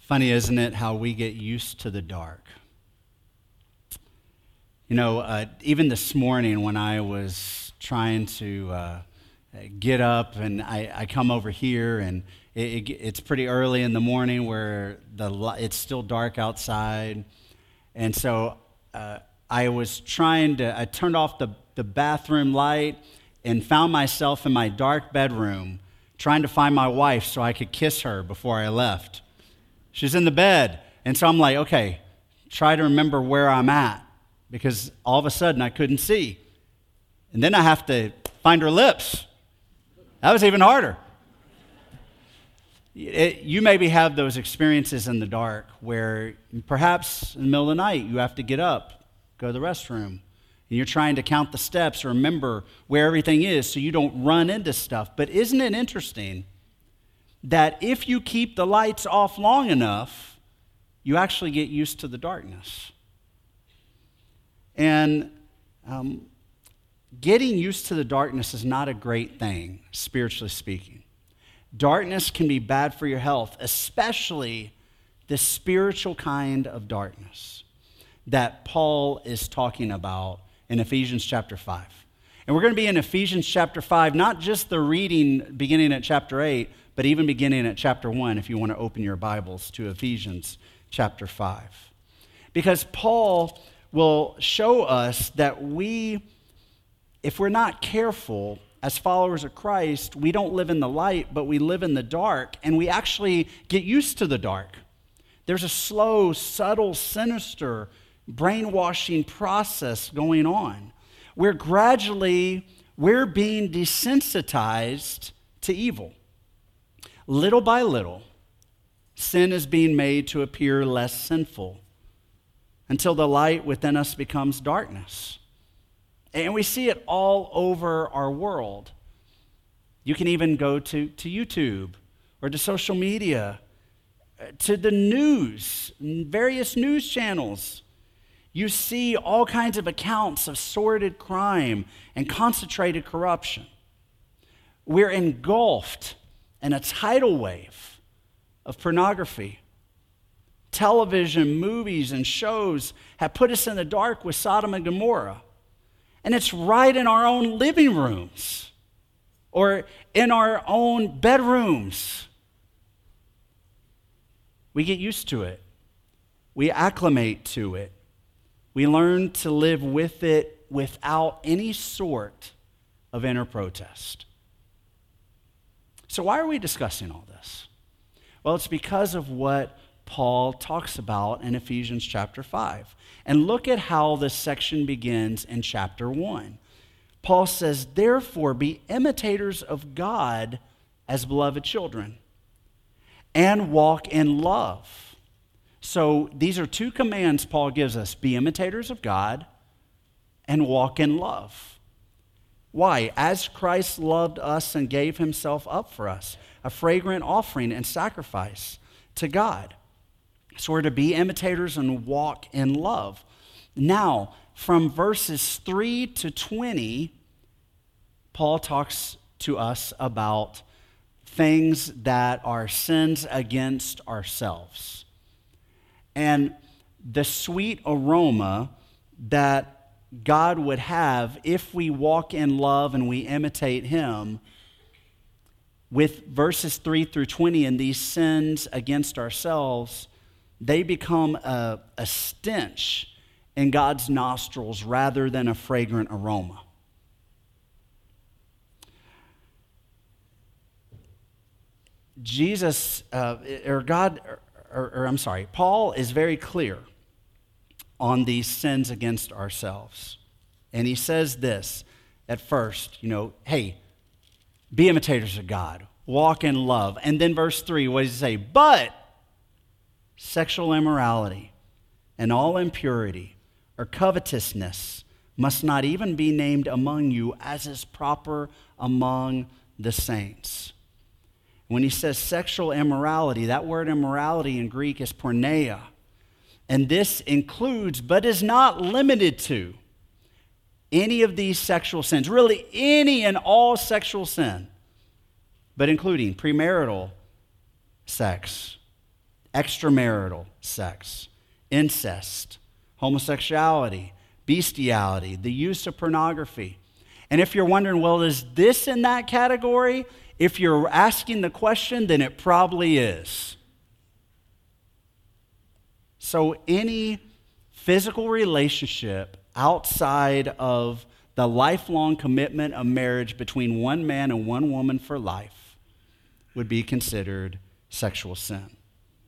Funny, isn't it, how we get used to the dark? Even this morning when I was trying to get up and I come over here and it's pretty early in the morning where it's still dark outside. And so I turned off the bathroom light and found myself in my dark bedroom trying to find my wife so I could kiss her before I left. She's in the bed. And so I'm like, okay, try to remember where I'm at, because all of a sudden I couldn't see. And then I have to find her lips. That was even harder. You maybe have those experiences in the dark where perhaps in the middle of the night you have to get up, go to the restroom, and you're trying to count the steps or remember where everything is so you don't run into stuff. But isn't it interesting that if you keep the lights off long enough, you actually get used to the darkness? And getting used to the darkness is not a great thing, spiritually speaking. Darkness can be bad for your health, especially the spiritual kind of darkness that Paul is talking about in Ephesians chapter 5. And we're going to be in Ephesians chapter 5, not just the reading beginning at chapter 8, but even beginning at chapter 1, if you want to open your Bibles to Ephesians chapter 5. Because Paul will show us that if we're not careful as followers of Christ, we don't live in the light, but we live in the dark, and we actually get used to the dark. There's a slow, subtle, sinister, brainwashing process going on where gradually we're being desensitized to evil. Little by little, sin is being made to appear less sinful until the light within us becomes darkness. And we see it all over our world. You can even go to YouTube or to social media, to the news, various news channels. You see all kinds of accounts of sordid crime and concentrated corruption. We're engulfed in a tidal wave of pornography. Television, movies, and shows have put us in the dark with Sodom and Gomorrah. And it's right in our own living rooms or in our own bedrooms. We get used to it. We acclimate to it. We learn to live with it without any sort of inner protest. So why are we discussing all this? Well, it's because of what Paul talks about in Ephesians chapter 5. And look at how this section begins in chapter 1. Paul says, "Therefore be imitators of God as beloved children, and walk in love." So these are two commands Paul gives us: be imitators of God and walk in love. Why? As Christ loved us and gave himself up for us, a fragrant offering and sacrifice to God. So we're to be imitators and walk in love. Now, from verses 3 to 20, Paul talks to us about things that are sins against ourselves. And the sweet aroma that God would have if we walk in love and we imitate him, with verses 3 through 20 and these sins against ourselves, they become a stench in God's nostrils rather than a fragrant aroma. Paul is very clear on these sins against ourselves. And he says this at first, hey, be imitators of God, walk in love. And then verse 3, what does he say? But sexual immorality and all impurity or covetousness must not even be named among you, as is proper among the saints. When he says sexual immorality, that word immorality in Greek is porneia. And this includes, but is not limited to, any of these sexual sins, really any and all sexual sin, but including premarital sex, extramarital sex, incest, homosexuality, bestiality, the use of pornography. And if you're wondering, well, is this in that category? If you're asking the question, then it probably is. So any physical relationship outside of the lifelong commitment of marriage between one man and one woman for life would be considered sexual sin.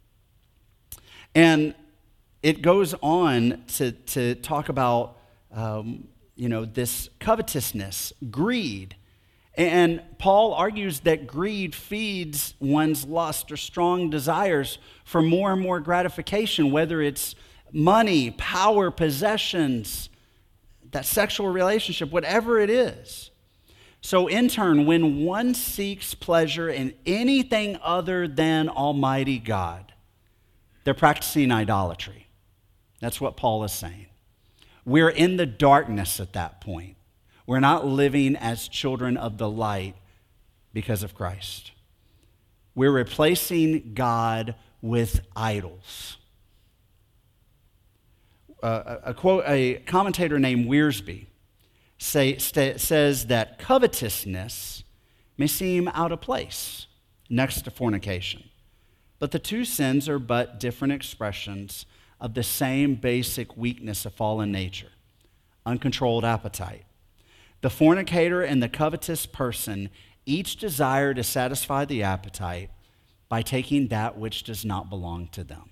And it goes on to talk about, this covetousness, greed. And Paul argues that greed feeds one's lust or strong desires for more and more gratification, whether it's money, power, possessions, that sexual relationship, whatever it is. So in turn, when one seeks pleasure in anything other than Almighty God, they're practicing idolatry. That's what Paul is saying. We're in the darkness at that point. We're not living as children of the light because of Christ. We're replacing God with idols. A commentator named Wiersbe says that covetousness may seem out of place next to fornication, but the two sins are but different expressions of the same basic weakness of fallen nature, uncontrolled appetite. The fornicator and the covetous person each desire to satisfy the appetite by taking that which does not belong to them.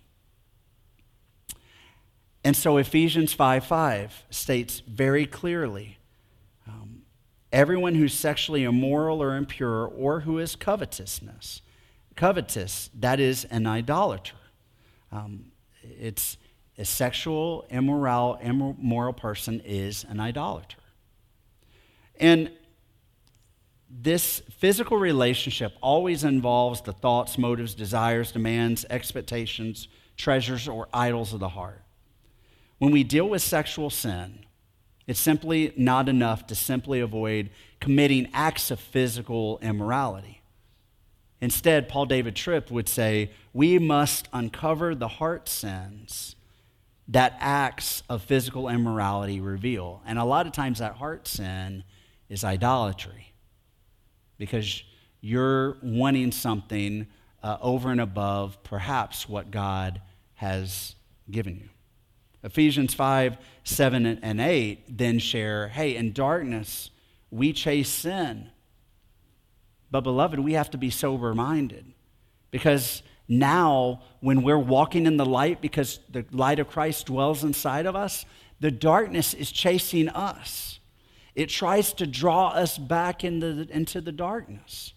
And so Ephesians 5:5 states very clearly, everyone who's sexually immoral or impure or who is covetous, that is an idolater. It's a sexual, immoral person is an idolater. And this physical relationship always involves the thoughts, motives, desires, demands, expectations, treasures, or idols of the heart. When we deal with sexual sin, it's simply not enough to simply avoid committing acts of physical immorality. Instead, Paul David Tripp would say, we must uncover the heart sins that acts of physical immorality reveal. And a lot of times that heart sin is idolatry, because you're wanting something over and above perhaps what God has given you. Ephesians 5, 7, and 8 then share, hey, in darkness we chase sin. But beloved, we have to be sober-minded, because now when we're walking in the light, because the light of Christ dwells inside of us, the darkness is chasing us. It tries to draw us back into the darkness.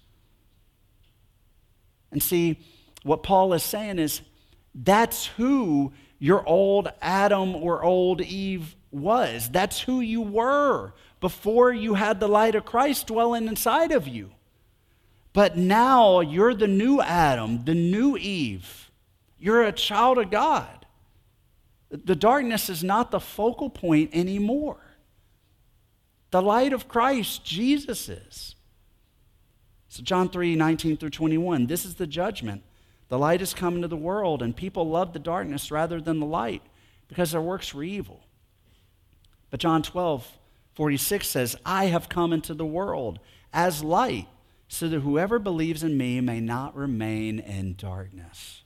And see, what Paul is saying is, that's who your old Adam or old Eve was. That's who you were before you had the light of Christ dwelling inside of you. But now you're the new Adam, the new Eve. You're a child of God. The darkness is not the focal point anymore. The light of Christ, Jesus, is. So John 3, 19 through 21, this is the judgment. The light has come into the world, and people love the darkness rather than the light, because their works were evil. But John 12, 46 says, I have come into the world as light, so that whoever believes in me may not remain in darkness.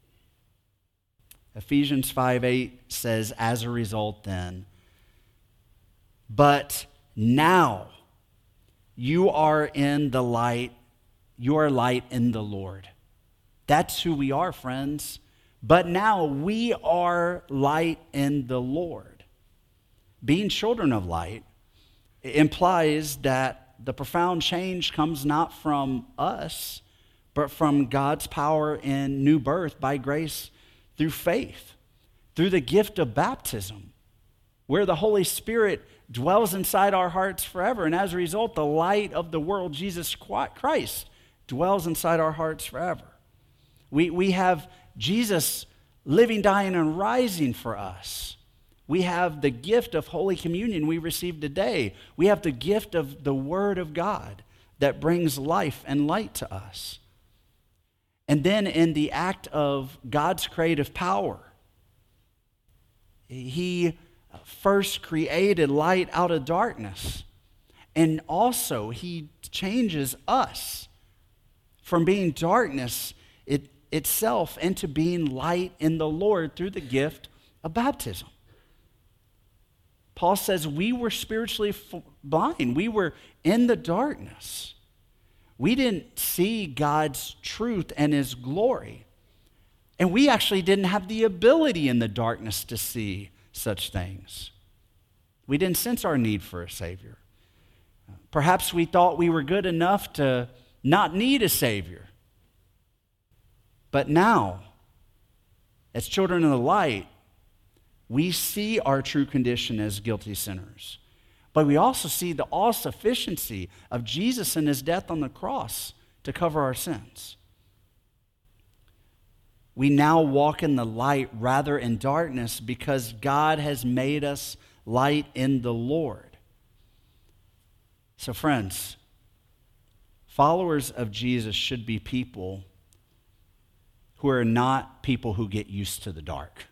Ephesians 5:8 says, as a result then, but now you are in the light, you are light in the Lord. That's who we are, friends. But now we are light in the Lord. Being children of light implies that the profound change comes not from us, but from God's power in new birth by grace through faith, through the gift of baptism, where the Holy Spirit dwells inside our hearts forever. And as a result, the light of the world, Jesus Christ, dwells inside our hearts forever. We have Jesus living, dying, and rising for us. We have the gift of Holy Communion we received today. We have the gift of the Word of God that brings life and light to us. And then in the act of God's creative power, he first created light out of darkness. And also, he changes us from being darkness itself into being light in the Lord through the gift of baptism. Paul says we were spiritually blind. We were in the darkness. We didn't see God's truth and his glory. And we actually didn't have the ability in the darkness to see such things. We didn't sense our need for a Savior. Perhaps we thought we were good enough to not need a Savior. But now, as children of the light, we see our true condition as guilty sinners. But we also see the all-sufficiency of Jesus and his death on the cross to cover our sins. We now walk in the light rather in darkness because God has made us light in the Lord. So friends, followers of Jesus should be people who are not people who get used to the dark.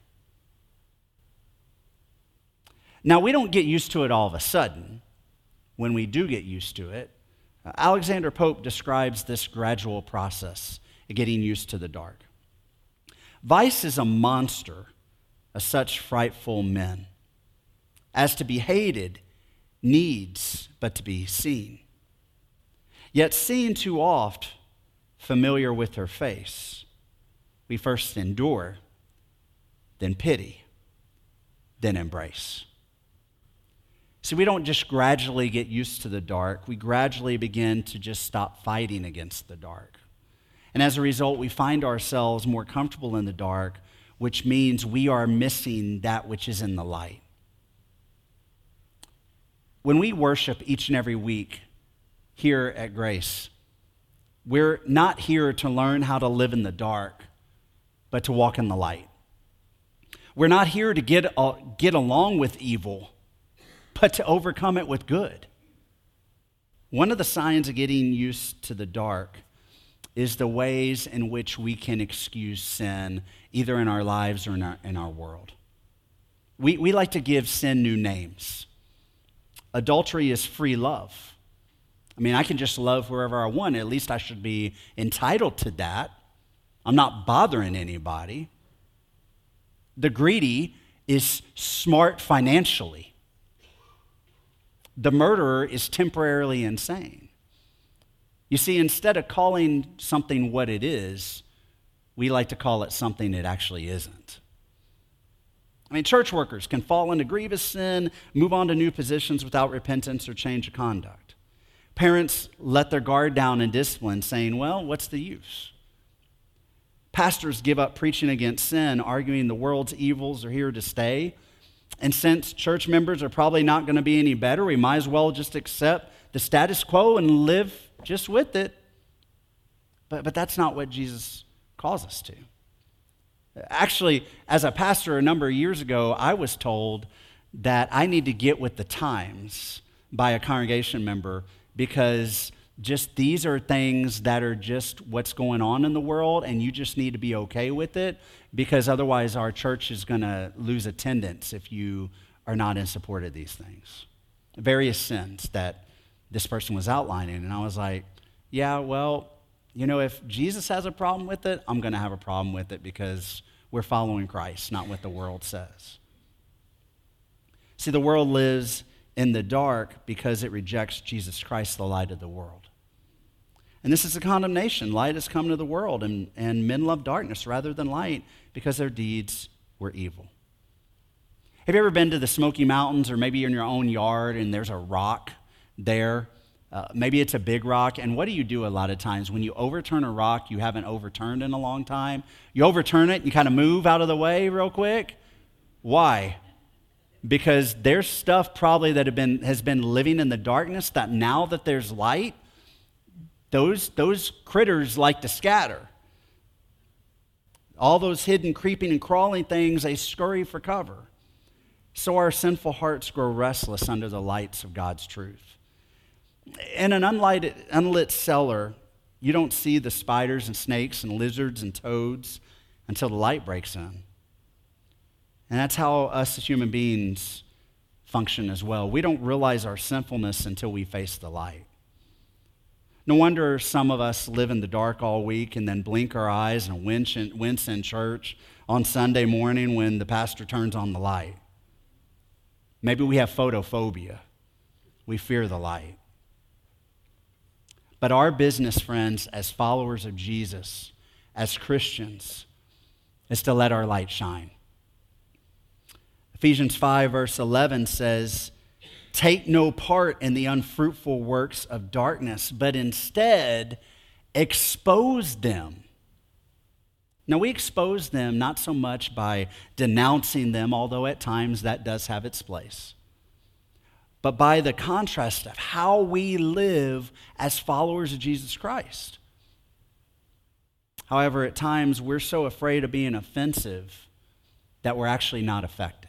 Now, we don't get used to it all of a sudden. When we do get used to it, Alexander Pope describes this gradual process of getting used to the dark. Vice is a monster of such frightful men, as to be hated needs but to be seen. Yet seen too oft, familiar with her face, we first endure, then pity, then embrace. See, we don't just gradually get used to the dark. We gradually begin to just stop fighting against the dark. And as a result, we find ourselves more comfortable in the dark, which means we are missing that which is in the light. When we worship each and every week here at Grace, we're not here to learn how to live in the dark, but to walk in the light. We're not here to get along with evil, but to overcome it with good. One of the signs of getting used to the dark is the ways in which we can excuse sin, either in our lives or in our world. We like to give sin new names. Adultery is free love. I mean, I can just love whoever I want. At least I should be entitled to that. I'm not bothering anybody. The greedy is smart financially. The murderer is temporarily insane. You see, instead of calling something what it is, we like to call it something it actually isn't. I mean, church workers can fall into grievous sin, move on to new positions without repentance or change of conduct. Parents let their guard down in discipline, saying, well, what's the use? Pastors give up preaching against sin, arguing the world's evils are here to stay. And since church members are probably not going to be any better, we might as well just accept the status quo and live just with it. But that's not what Jesus calls us to. Actually, as a pastor a number of years ago, I was told that I need to get with the times by a congregation member because just these are things that are just what's going on in the world, and you just need to be okay with it because otherwise our church is going to lose attendance if you are not in support of these things. Various sins that this person was outlining, and I was like, yeah, well, you know, if Jesus has a problem with it, I'm going to have a problem with it because we're following Christ, not what the world says. See, the world lives in the dark because it rejects Jesus Christ, the light of the world. And this is a condemnation. Light has come to the world, and men love darkness rather than light because their deeds were evil. Have you ever been to the Smoky Mountains, or maybe in your own yard and there's a rock there? Maybe it's a big rock, and what do you do a lot of times? When you overturn a rock you haven't overturned in a long time, you overturn it and you kind of move out of the way real quick. Why? Because there's stuff probably that has been living in the darkness that now that there's light, those critters like to scatter. All those hidden creeping and crawling things, they scurry for cover. So our sinful hearts grow restless under the lights of God's truth. In an unlit cellar You don't see the spiders and snakes and lizards and toads until the light breaks in. And that's how us as human beings function as well. We don't realize our sinfulness until we face the light. No wonder some of us live in the dark all week and then blink our eyes and wince in church on Sunday morning when the pastor turns on the light. Maybe we have photophobia. We fear the light. But our business, friends, as followers of Jesus, as Christians, is to let our light shine. Ephesians 5, verse 11 says, "Take no part in the unfruitful works of darkness, but instead expose them." Now, we expose them not so much by denouncing them, although at times that does have its place, but by the contrast of how we live as followers of Jesus Christ. However, at times we're so afraid of being offensive that we're actually not effective.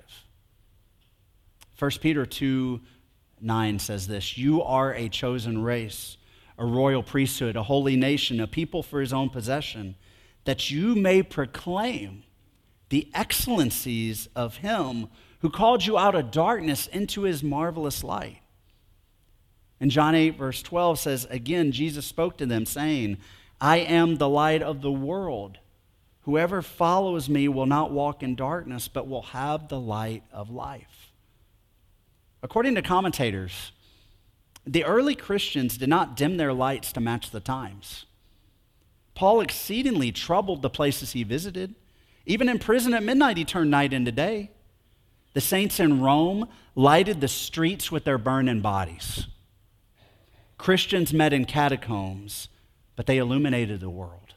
1 Peter 2:9 says this, "You are a chosen race, a royal priesthood, a holy nation, a people for his own possession, that you may proclaim the excellencies of him who called you out of darkness into his marvelous light." And John 8, verse 12 says, again, Jesus spoke to them, saying, "I am the light of the world. Whoever follows me will not walk in darkness, but will have the light of life." According to commentators, the early Christians did not dim their lights to match the times. Paul exceedingly troubled the places he visited. Even in prison at midnight, he turned night into day. The saints in Rome lighted the streets with their burning bodies. Christians met in catacombs, but they illuminated the world.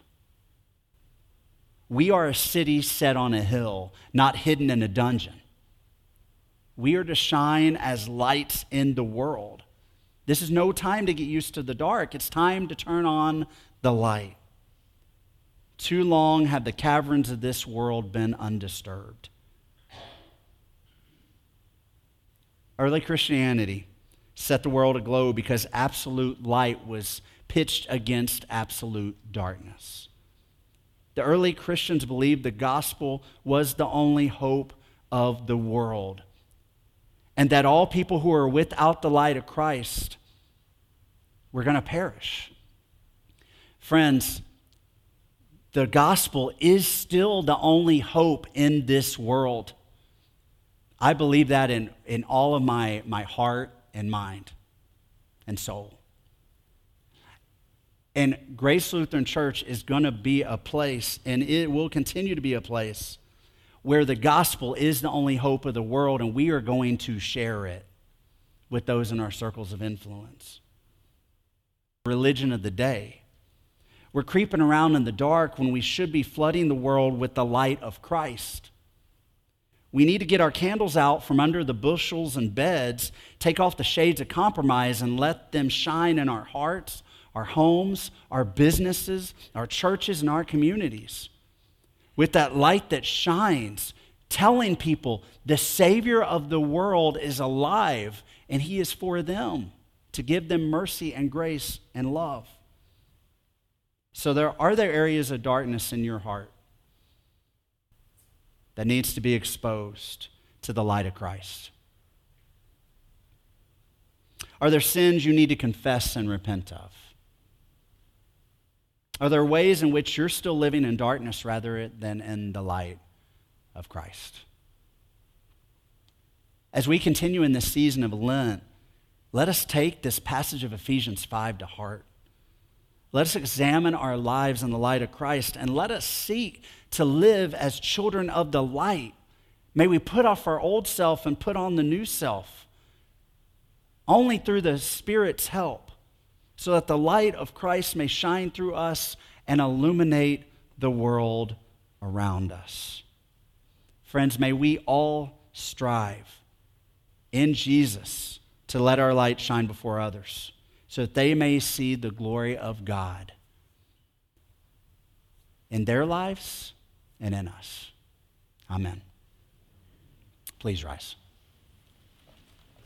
We are a city set on a hill, not hidden in a dungeon. We are to shine as lights in the world. This is no time to get used to the dark. It's time to turn on the light. Too long have the caverns of this world been undisturbed. Early Christianity set the world aglow because absolute light was pitched against absolute darkness. The early Christians believed the gospel was the only hope of the world, and that all people who are without the light of Christ were going to perish. Friends, the gospel is still the only hope in this world. I believe that in all of my heart and mind and soul. And Grace Lutheran Church is going to be a place, and it will continue to be a place, where the gospel is the only hope of the world, and we are going to share it with those in our circles of influence. Religion of the day. We're creeping around in the dark when we should be flooding the world with the light of Christ. We need to get our candles out from under the bushels and beds, take off the shades of compromise, and let them shine in our hearts, our homes, our businesses, our churches, and our communities. With that light that shines, telling people the Savior of the world is alive and he is for them to give them mercy and grace and love. So are there areas of darkness in your heart that needs to be exposed to the light of Christ? Are there sins you need to confess and repent of? Are there ways in which you're still living in darkness rather than in the light of Christ? As we continue in this season of Lent, let us take this passage of Ephesians 5 to heart. Let us examine our lives in the light of Christ, and let us seek to live as children of the light. May we put off our old self and put on the new self, only through the Spirit's help, so that the light of Christ may shine through us and illuminate the world around us. Friends, may we all strive in Jesus to let our light shine before others, so that they may see the glory of God in their lives and in us. Amen. Please rise.